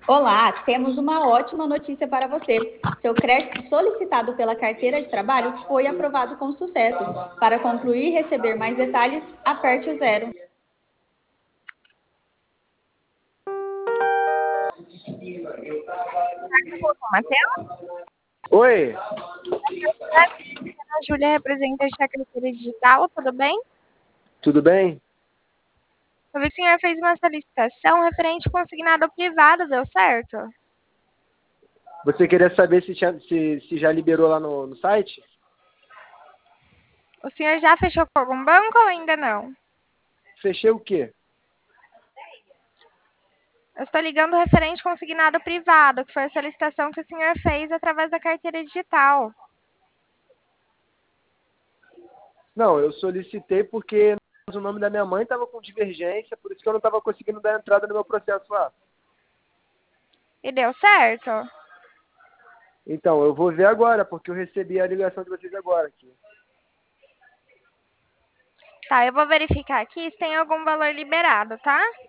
Olá, temos uma ótima notícia para você. Seu crédito solicitado pela carteira de trabalho foi aprovado com sucesso. Para concluir e receber mais detalhes, aperte o zero. Matheus, Oi, a Júlia, representante da carteira digital, tudo bem? tudo bem? Eu vi que o senhor fez uma solicitação referente consignado privado, deu certo? Você queria saber se já liberou lá no site? O senhor já fechou com algum banco ou ainda não? Fechei o quê? Eu estou ligando referente consignado privado, que foi a solicitação que o senhor fez através da carteira digital. Não, eu solicitei porque o nome da minha mãe estava com divergência, por isso que eu não estava conseguindo dar entrada no meu processo lá. E deu certo? Então, eu vou ver agora, porque eu recebi a ligação de vocês agora aqui. Tá, eu vou verificar aqui se tem algum valor liberado, tá?